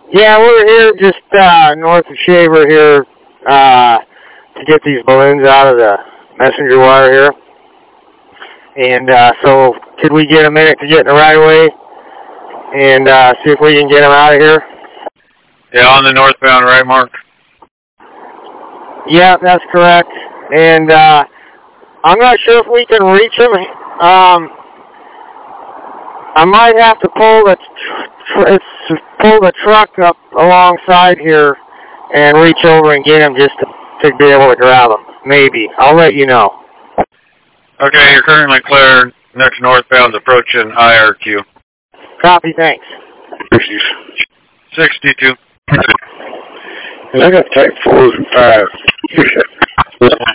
Yeah, we're here just north of Shaver here to get these balloons out of the messenger wire here. And so could we get a minute to get in the right of way and see if we can get them out of here? Yeah, on the northbound, right, Mark? Yeah, that's correct. And I'm not sure if we can reach them. I might have to pull the truck up alongside here and reach over and get him just to be able to grab him. Maybe. I'll let you know. Okay, you're currently clear. Next northbound's approaching IRQ. Copy, thanks. 62. I got type 4s and 5s.